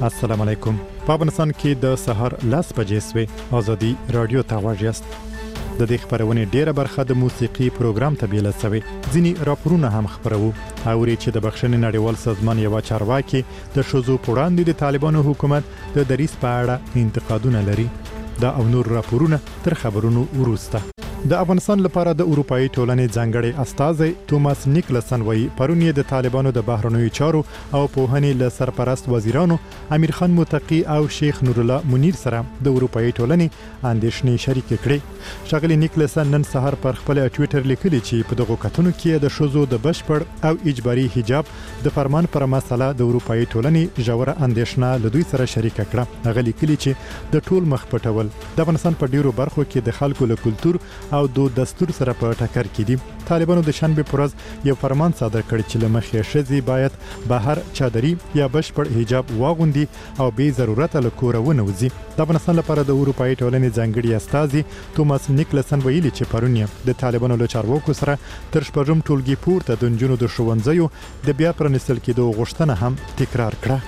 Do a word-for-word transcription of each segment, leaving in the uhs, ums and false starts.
السلام علیکم. په افغانستان کې د سحر لاس بجې سوې ازادي رادیو ته واجیاست. د دې خبرونې ډیره برخه د موسیقي پروګرام ته بیل شوی. ځینی راپورونه هم خبرو او ری چې د بخښنې نړیوال سازمان یو چارواکي د شوزو پوراندې د طالبانو حکومت د دریس په اړه انتقادونه لري. دا او نور راپورونه تر خبرونو وروسته. د افغانستان لپاره د اروپאי ټولنې ځانګړي استازي توماس نیکلسن وایي پرون د طالبانو د بهرنیو چارو او پوهنې له سرپرست وزیرانو امیر خان متقی او شیخ نور الله منیر سره د اروپאי ټولنې اندیشنې شریک کړي. ښاغلي نیکلسن نن سهار پر خپل ټوئیټر لیکلي چې په دغه کتونو کې د شوزو د بشپړ او اجباري حجاب د فرمان پر مسله د اروپאי ټولنې ژوره اندیشنه له دوی سره شریک کړه. هغه لیکلي چې د ټول مخ پټول د افغانستان په ډیرو برخو کې د خلکو له کلچر او دو دستور سره په ټکر کې دي. طالبانو د شنبه پر ورځ یو فرمان صادر کړ چې لمخې شذي باید بهر چادري یا بشپړ حجاب واغوندي او به ضرورت له کور ونوځي. د افغانستان لپاره د اروپאי ټولنې ځانګړي استازي توماس نیکلسن ویلي چې پرونی د طالبانو له چارواکو سره تر شپږم ټولګي پورته د نجونو د ښوونځیو د بیا پرانیستل کېدو غوښتنه هم تکرار کړه.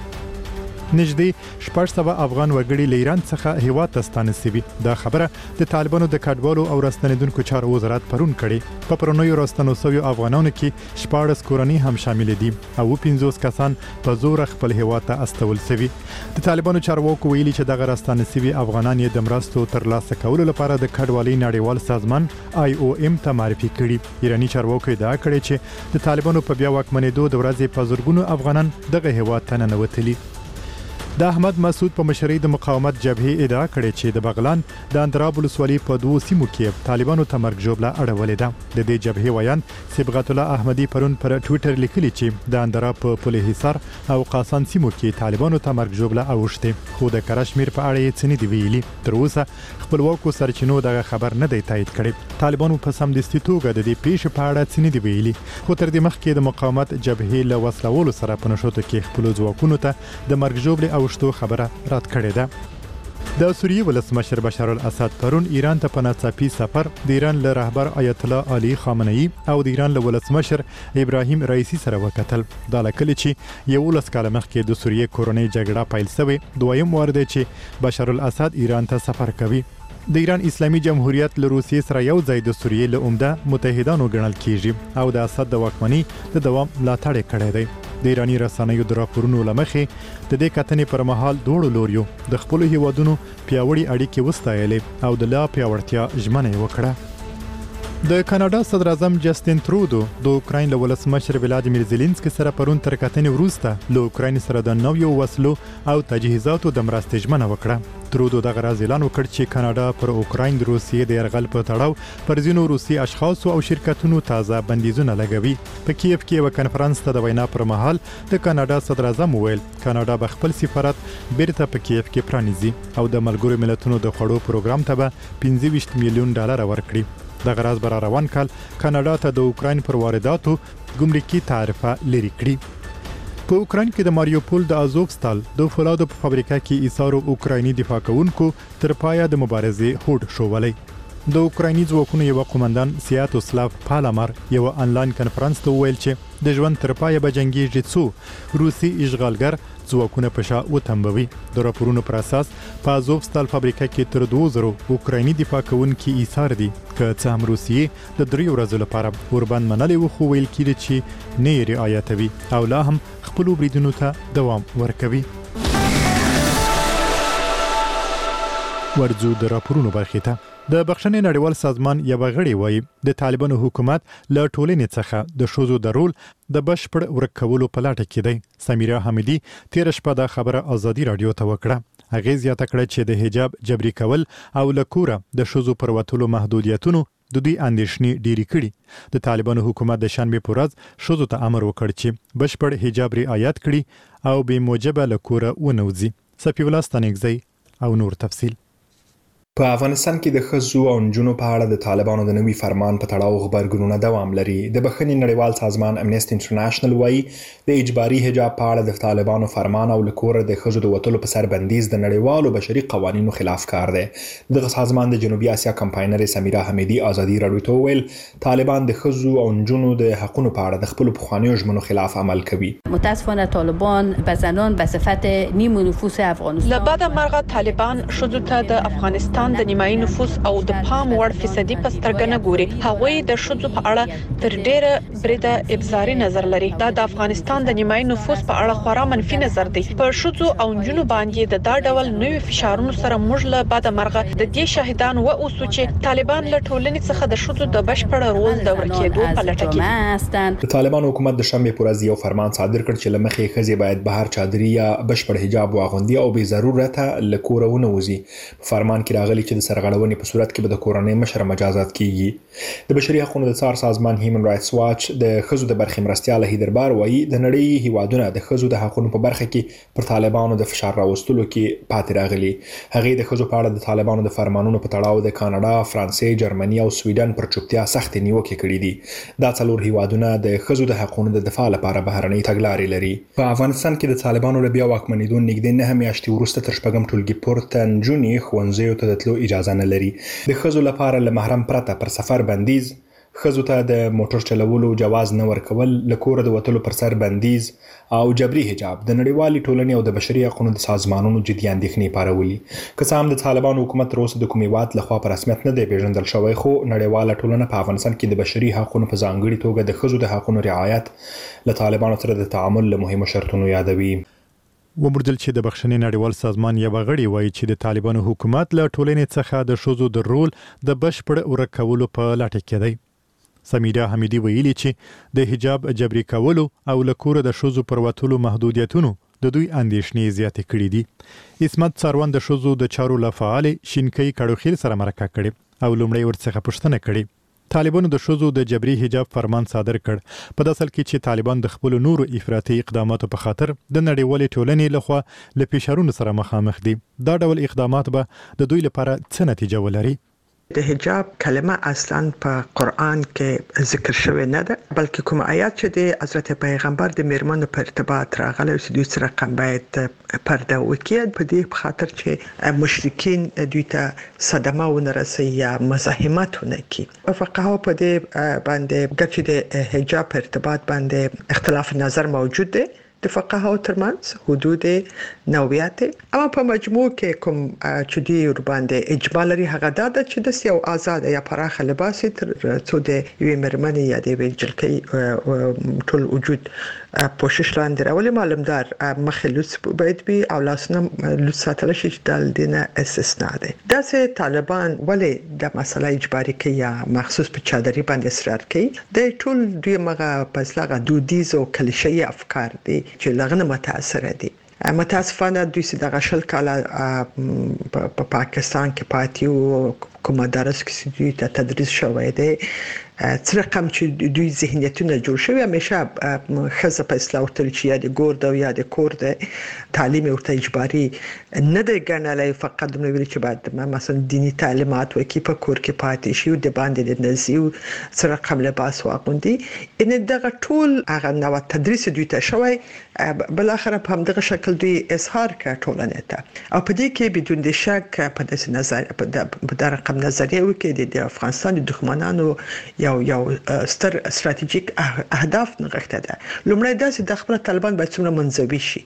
نږدې شپږ سوه افغان وګړي له ایران څخه هیواد ته ستانه شوي. دا خبره د طالبانو د کډوالو او راستنیدونکو چارو وزارت پرون کړي. په پرونیو راستنو شویو افغانانو کې شپاړس کورنۍ هم شامل دي او پنځوس کسان په زور خپل هیواد ته استول شوي. د طالبانو چارواکو ویلي چې دغه راستنه شوي افغانان یې د مرستو ترلاسه کولو لپاره د کډوالۍ نړیوال سازمان آی او ام ته معرفي کړي. ایرانی چارواکو ادعا کړې چې د طالبانو په بیا واکمنېدو د ورځې په زرګونو افغانان دغه هیواد ته ننوتلي. د احمد مسعود په مشرۍ د مقاومت جبهې ادعا کړې چې د بغلان د اندراب ولسوالۍ په دوو سیمو کې طالبانو ته مرګ ژوبله اړولې ده. د دې جبهې ویان صبغت الله احمدي پرون پر ټوئیټر لیکلي چې د اندراب په پل حصار او قاسان سیمو کې طالبانو ته مرګ ژوبله اوښته، خو د کشمیر په اړه یې څه نه دی ویلي. تر اوسه خپلواکو سرچینو دغه خبر نه دی تایید کړی. طالبانو په سمدستي توګه د دې پیښې په اړه څه نه دی ویلي، خو تر دې مخکې د مقاومت جبهې له وسلوالو سره په نښتو کې خپل ځواکونو ته د مرګ ژوبلې اوښتو خبره رد کړې ده. د سوریې ولسمشر بشار الاسد پرون ایران ته په ناڅاپي سفر د ایران له رهبر آیت الله علي خامنه‌ای او د ایران له ولسمشر ابراهیم رئیسی سره وکتل. دا لکه چې یو لس کاله مخکې د سوریې کورنۍ جګړه پیل شوې دویم وار دی چې بشار الاسد ایران ته سفر کوي. د ایران اسلامي جمهوریت له روسیې سره یو ځای د سوریې له عمده متحدانو ګڼل کیږي او د اسد د واکمنۍ د دوام ملاتړ کړی دی. د ایرانی رسنیو د راپورونو لمخې د دې کتنې پر مهال دوړو لوریو د خپل هیوادونو پیاوړي اړیکې وستایلې او د لا پیاوړتیا ژمنه وکړه. د کاناډا صدر اعظم جسټین ترودو د اوکراین له ولسمشر ولادیمیر زيلنسکي سره پرون تر کتنې وروسته له اوکراین سره د نویو وسلو او تجهیزاتو د مرستې ژمنه وکړه. ترودو دغه راز اعلان وکړ چې کاناډا پر اوکراین د روسیې د یرغل په تړاو پر ځینو روسي اشخاصو او شرکتونو تازه بندیزونه لګوي. په کیف کې یو کنفرانس ته د وینا پر مهال د کاناډا صدر اعظم وویل کاناډا به خپل سفارت بیرته په کیف کې پرانیزي او د ملګرو ملتونو د خوړو پروګرام ته به پنځه ویشت میلیون ډالر ورکړي. دغه راز بر روان کال کاناډا ته د اوکراین پر وارداتو ګمرکي تعرفه لري کړي. په اوکراین کې د ماریوپول د ازوفستال د فولادو په فابریکه کې ایثارو اوکرایني دفاع کوونکو تر پایه د مبارزې هوډ شوولی. د اوکرایني ځواکونو یو قومندان سیاتوسلاف پالامر یو انلاین کنفرانس ته وویل چې د ژوند تر پایه به جنګیږي څو روسي اشغالګر ځواکونه په شا وتمبوي. د راپورونو پر اساس په ازوفستال فابریکه کې تر دوه زره اوکرایني دفاع کوونکي ایثار دي که څه هم روسیې د درې ورځو لپاره اوربند منلې و، خو ویل کېږي چې نه یې رعایتوي او لا هم خپلو بریدونو ته دوام ورکوي. ورځو د راپورونو برخې ته. د بخښنې نړیوال سازمان یو غړی وایي د طالبانو حکومت له ټولنې څخه د شوزو د رول د بشپړ ورکولو په لټه کې دی. سمیرا حمیدي تیر شپه د خبره ازادي رادیو ته وکړه. هغه زیاته کړه چې د حجاب جبري کول او لکوره د شوزو پر وتلو محدودیتونو د دوی اندیشنې ډېری کړي. د طالبانو حکومت د شنبه په ورځ شوزو ته امر وکړ چې بشپړ حجاب رعایت کړي او به موجبه لکوره ونوځي. صفی الله ستانکزی او نور تفصیل. په افغانستان کې د ښځو او نجونو په اړه د طالبانو د نوي فرمان په تړاو غبرګونونه دوام لري. د بخښنې نړیوال سازمان امنیسټي انټرنیشنل وایي د اجباري حجاب په اړه د طالبانو فرمان او له کوره د ښځو د وتلو په سر بندیز د نړیوالو بشري قوانینو خلاف کار دی. دغه سازمان د جنوبي اسیا کمپاینر سمیرا حمیدي ازادي راډیو ته وویل طالبان د ښځو او نجونو د حقونو په اړه د خپل پخوانیو ژمنو خلاف عمل کوي. متاسفانه طالبان به زنان به صفت نیم نفوس افغانستان لبعد مرغه طالبان ښځو ته د افغانستان د نیمایي نفوس او د پام وړ فیصدي په سترګه ګوري. هغوی د ښځو په اړه تر ډیره بریده ابزاري نظر لري. دا د افغانستان د نیمایي نفوس په اړه خورا منفي نظر دی. په ښځو او نجونو باندې د دا ډول نوې فشارونو سره موږ له بعد مرغه د دې شاهدان و اوسو چې طالبان له ټولنې څخه د ښځو د بشپړ رول د ورکېدو په لټه کې دي. د طالبان حکومت د شنبه پر ورځ یو فرمان صادر کړ چې لمخې ښځې باید بهر چادري یا بشپړ حجاب واغوندي او به ضرورت له کوره ونوځي. په فرمان کې راغلي چې د سرغړونې په صورت کې به د کورنۍ مشر مجازات کیږي. د بشري حقوقو د څار سازمان هیومن رائټس واچ د ښځو د برخې مرستیال هیدربار وایي د نړۍ هیوادونه د ښځو د حقوقو په برخه کې پر طالبانو د فشار راوستلو کې پاتې راغلي. هغه د ښځو په اړه د طالبانو د فرمانونو په تړاو د کاناډا، فرانسې، جرمني او سویډن پر چوپتیا سخت نیوکې کړې دي. دا څلور هیوادونه د ښځو د حقوقو د دفاع لپاره بهرنۍ تګلارې لري. په افغانستان کې د طالبانو له بیا واکمنېدو نږدې نه میاشتې وروسته تر شپږم ټولګي پورته نجونې ښوونځیو ته د تلو اجازه نه لري. د ښځو لپاره له محرم پرته پر سفر بندیز، ښځو ته د موټر چلولو جواز نه ورکول، له کوره د وتلو پر سر بندیز او جبري حجاب د نړیوالې ټولنې او د بشري حقوقو د سازمانونو جدي اندېښنې پارولي. که څه هم د طالبانو حکومت تر اوسه د کوم هیواد لخوا په رسمیت نه دی پیژندل شوی، خو نړیواله ټولنه په افغانستان کې د بشري حقوقو په ځانګړي توګه د ښځو د حقوقو رعایت له طالبانو سره د تعامل له مهمو شرطونو یادوي. ومردل چې د بخښنې نړیوال سازمان یو غړي وایي چې د طالبانو حکومت له ټولنې څخه د ښځو د رول د بشپړ ورکولو په لټه کې دی. سمیرا حمیدي ویلي چې د حجاب جبري کولو او له کوره د ښځو پر وتلو محدودیتونو د دوی اندېښنې زیاتې کړې دي. اسمت څاروان د ښځو د چارو له فعال شینکۍ کډوخیل سره مرکه کړې او لومړی ورڅخه پوښتنه کړې. طالبانو د ښځو د جبري حجاب فرمان صادر کړ په داسل کې چې طالبان د خپل نورو افراطي اقداماتو په خاطر د نړیوالې ټولنې لخوا له فشارونو سره مخامخ دي. دا ډول اقدامات به د دوی لپاره څه نتیجه ولري؟ د حجاب کلمه اصلا په قرآن کې ذکر شوی نه ده، بلکې کوم آیات چې د حضرت پیغمبر د میرمنو په ارتباط راغلی چې دوی سره کوم باید پرده وکړي، په دې خاطر چې مشرکین دوی ته صدمه ونه رسي یا مزاحمت ونه کړي. فقها په دې باندې ګټې د حجاب په ارتباط باندې اختلاف نظر موجود دی د فقهاو ترمنځ، حدود نوعیت، اما په مجموع کې کوم چې دی ور باندې اجماع لري هغه دا ده چې د یو آزاد یا پراخه لباس تر څو د یوې مرمنې یا د یوې جلکۍ ټول وجود پوښښ لاندې راولي. معلومدار مخې لوڅ باید وي او لاسونه لوڅ ساتل شي چې د دینه استثناء ده. داسې طالبان ولې د مسله اجباري کوي یا مخصوص په چادري باندې اصرار کوي؟ د ټول دوی مغه پسلاغه دودیز او کلیشه‌ای افکار دي چې لغنه متاثر دي. متاسفانه دوی چې د غشل کاله په پا پاکستان کې پاتې او کومه درس کې دوی ته تدریس شوی دی، څه رقم چې دوی ذهنیتونه جوړ شوی، همیشه ښځه په اصطلاح ورته چې یا د ګور ده یا د کور ده، تعلیم ورته اجباري نه دی ګڼلی، فقط دومره ویلي چې باید مثلا دیني تعلیمات وکړي، په کور کې پاتې شي او د باندې د نظي او څه رقم لباس واغوندي. ان دغه ټول هغه نوع تدریس دوی ته شوی، بل اخر په همدغه شکل دوی اظهار کړ ټولنې ته، او په دې کې بدون د شک په داسې نظر په دغه رقم نظریه وکړي د افغانستان د دښمنانو یو یو ستر استراتیژیک اهداف نغښته ده. لومړی داسې د خپل طالبان باید څومره منځوي شي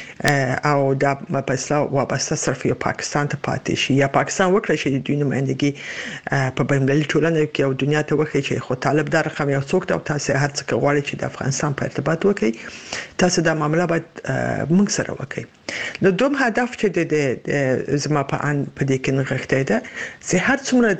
او دا په اصطلاح وابسته صرف یو پاکستان ته پاتې شي، یا پاکستان وکړي چې د دوی نمایندګي په بین‌المللي ټولنه کې او دنیا ته وښيي چې خو طالب دا رقم یو څوک ته او تاسو هر څه غواړئ چې د افغانستان په ارتباط وکړي، تاسو دا معامله باید موږ سره وکړي. نو دوم هدف چې د زما په ان په دې کې نغښته ده چې هر څومره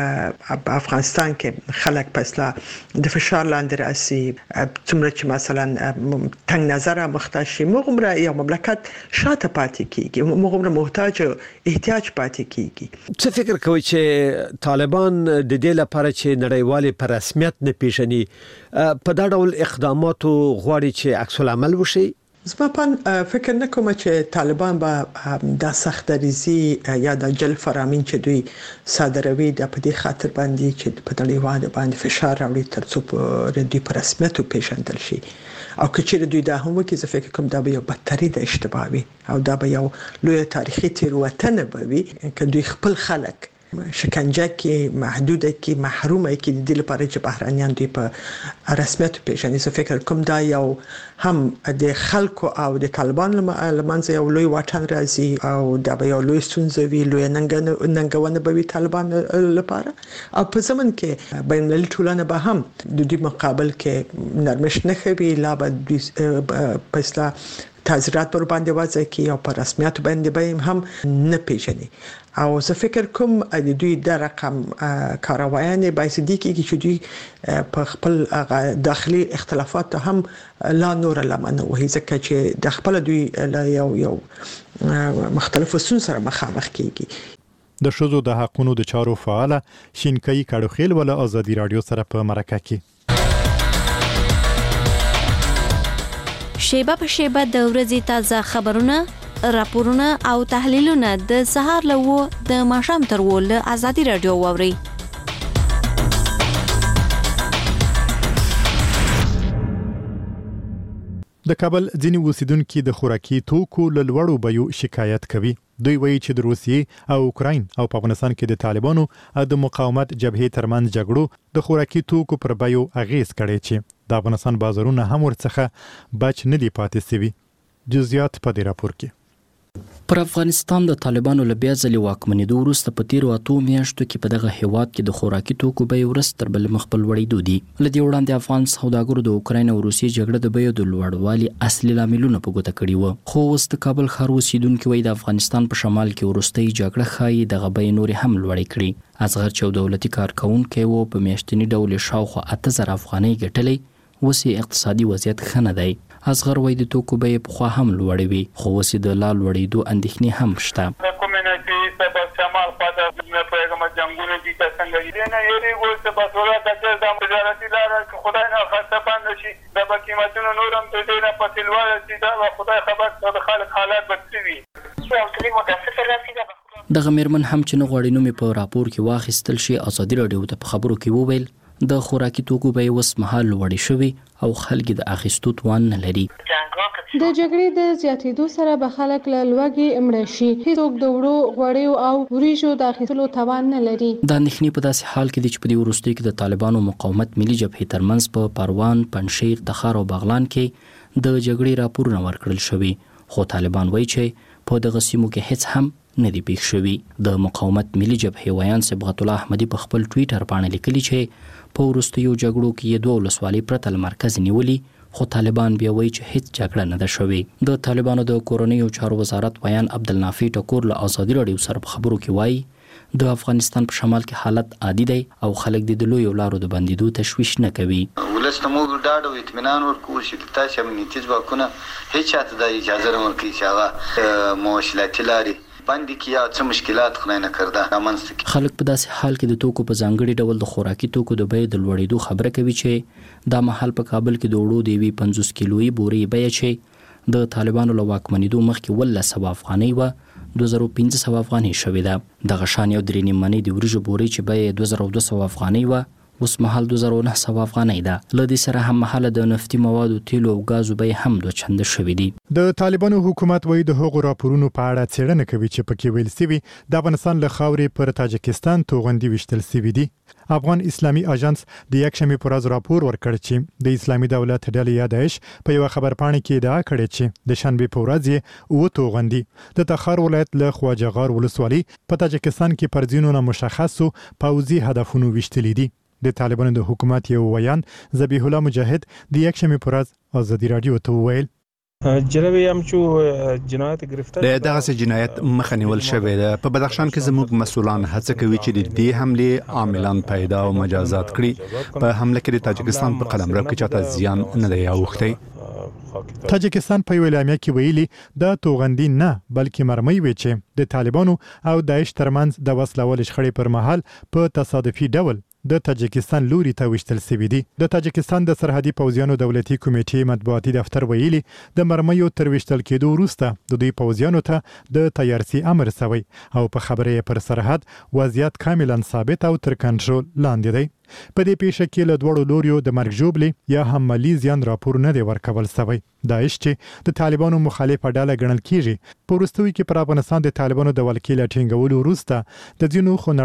د افغانستان کې خلک په اصطلاح د فشار لاندې راسي، څومره چې مثلا تنگ نظر مخته شي، موږ یو مملکت شاته پاتې کیږي، موږ محتاج احتیاج پاتې کیږي. څه فکر کوي چې طالبان د دې لپاره چې نړیوالې په رسمیت نه پیژني په دا ډول اقداماتو غواړي چې عکس العمل وشي؟ زما په فکر نه کوم چې طالبان به د سختریزي یا د جل فرامین چې دوی صادروي د په دې خاطر باندې چې په نړیواله باندې فشار راوړي ترڅو په ردی په رسمیت پیژندل شي او کچېره دوی دا هم وکړي زه فکر کوم دا به یو بدتري د اشتباهي او دا به یو لوی تاریخي تیروتنه به وي چې دوی خپل خلک شکنجه کې محدوده کې محرومه کې د دې لپاره چې بهرانيان دوی په رسمیت پیژني زه فکر کوم دا یو هم د خلکو او د طالبان لمنځه یو لوی واټن راځي او دا به یو لوی ستونزه وي لوی ننګونه به وي طالبان لپاره او په زمن کې بین المللي ټولنه به هم د دې مقابل کې نرمش نه کوي لا به په اصطلاح تعزیرات پر باندې وځي کې او په رسمیت باندې به هم نه پیژني او زه فکر کوم د دوی د رقم کاروایانه بایسدي کې چې دوی په خپل داخلي اختلافات هم لا نور لمنه وهي ځکه چې د خپل دوی یو یو مختلفو ستونزو سره مخامخ کیږي د شذو د حقونو د چارو فعال شینکای کډوخیل ول ازادي رادیو سره په مرکه کې شیبه په شیبه د ورځې تازه خبرونه، راپورونه او تحلیلونه د سهار لوو د ماښام تر ول ازادي رادیو ووري. د کابل ځینې اوسیدونکو د خوراکي توکو له لوړو بیو شکایت کوي. دوی وایي چې د روسیې او اوکراین او په افغانستان کې د طالبانو د مقاومت جبهې ترمنځ جګړو د خوراکي توکو پر بیو اغیز کړی چې د افغانستان بازارونه هم ورڅخه بچ نه دی پاتې سوي. جزئیات په دې راپور کې. پر افغانستان د طالبانو له بیا ځلې واکمنېدو وروسته په تیرو اتو میاشتو کې په دغه هیواد کې د خوراکي توکو بیې ورځ تر بلې مخ په لوړېدو دي. له دې وړاندې افغان سوداګرو د اوکراین او روسیې جګړه د بیو د لوړوالي اصلي لاملونه په ګوته کړي وو. خو اوس د کابل ښار اوسیدونکي وایي د افغانستان په شمال کې وروستۍ جګړه ښایي دغه بیې نورې هم لوړې کړي. اصغر چې دولتي کارکونکي وو په میاشتني ډول شاوخوا اته زره افغانۍ ګټلې. اوس اقتصادي وضعیت ښه نه دی. اصغر وایي د توکو بیې پخوا هم لوړې وي خو اوس د لا لوړېدو اندېښنې هم شته. د کمیونټي سبا شمال خواته د پیغام جنگونه دي څنګه دي نه یې ګول څه بسوله د د تجارتي لار کې خدای نه خاصه باندې شي د قیمتونو نورم ته ډیره په تلوار دي دا خدای خبر د خلک حالات بدسوي. دغه مېرمن هم چې نه غواړي نومې په راپور کې واخیستل شي ازادي راډیو ته په خبرو کې وویل د خوراکي توکو بیې اوس مهال لوړې شوي او خلک د اخیستو توان نه لري. د جګړې د زیاتېدو سره به خلک له لوږې مړه شي. هیڅوک د وړو غوړیو او وریژو د اخیستلو توان نه لري. دا اندېښنې په داسې حال کې دي چې په دې وروستیو کې د طالبانو مقاومت ملي جبهې ترمنځ په پروان، پنجشیر، تخار او بغلان کې د جګړې راپورونه ورکړل شوي. خو طالبان وایي چې په دغه سیمو کې هیڅ هم نه دی پېښ شوي. د مقاومت ملي جبهې ویان صبغت الله احمدي په خپل ټویټر باندې لیکلي چې په وروستیو جګړو کې یې دوه ولسوالۍ پرته له مرکز نیولې خو طالبان بیا وایي چې هیڅ جګړه نه ده شوې. د طالبانو د کورنیو چارو وزارت ویان عبدالنافي ټکور له ازادي راډیو سره په خبرو کې وایي د افغانستان په شمال کې حالت عادي دی او خلک د لویو لارو د بندیدو تشویش نه کوي. ولسته موږ ډاډ او اطمینان ورکوو چې تاسو امنیتي ځواکونه هیڅ چاته د اجازه نه ورکوي چې هغه مواصلاتي لارې باندې کې یا څه مشکلات خلای نه کړدا رامنځته کی. خلک په داسې حال کې د توکو په ځانګړي ډول د خوراکي توکو د بیې د لوړېدو خبره کوي چې دا مهال په کابل کې د وړو د یوې پنځوس کیلویي بورې بیه چې د طالبانو له واکمنېدو مخکې ولس سوه افغانۍ وه دوه زره پنځه سوه افغانۍ شوې ده. دغه شان یو درې نیم منۍ د وریژو بورې چې بیه دوه زره دوه سوه افغانۍ وه اوس مهال دوه زره نه سوه افغانۍ ده. له دې سره هم مهاله د نفتي موادو تیلو او غازو بیې هم دوه چنده شوې دي. د طالبانو حکومت وایي د هغو راپورونو په اړه څېړنه کوي چې پکې ویل سوي د افغانستان له خاورې پر تاجکستان توغندي وشتل سوي دي. افغان اسلامي اژانس د یکشنبې پر ورځ راپور ورکړ چې د اسلامي دولت ډلې یا داعش په یو خبرپاڼه کې ادعا کړې چې د شنبې په ورځ یې اوه توغندي د تخار ولایت له خواجه غار ولسوالۍ په تاجکستان کې پر ځینو نامشخصو پوځي هدفونو وشتلي دي. د طالبانو د حکومت یو ویان ذبیح الله مجاهد د یکشنبې پر ورځ ازادي رادیو ته وویل جنوي هم چې جنایت گرفتار د دغه جنایت مخه نیول شوې ده. په بدخشان کې زموږ مسؤلان هڅه کوي چې د دې حمله عاملان پیدا او مجازات کړي. په حمله کې د تاجکستان په قلمرو کې چاته زیان نه دی اوښتی. تاجکستان په ویلامیا کې ویلي دا توغندي نه بلکې مرمۍ وي چې د طالبانو او داعش ترمنځ د وسلوال شخړې پر مهال په تصادفي ډول د تاجکستان لوري ته وشتل شوی دي. د تاجکستان د سرحدي پوځیانو دولتي کمیټې مطبوعاتي دفتر ویلي د مرمیو تر وشتل کېدو وروسته د دوی پوځیانو ته د تیارسي امر شوی او په خبره پر سرحد وضعیت کاملا ثابت او تر کنټرول لاندې دی. په دې پیښه کې له دوړو لوریو د مرګ ژوبلې یا هم مالی زیان راپور نه دی ورکول شوی. داعش چې د طالبانو مخالفه ډله ګڼل کیږي په وروستیو کې پر افغانستان د طالبانو د ولکې له ټینګولو وروسته د ځینو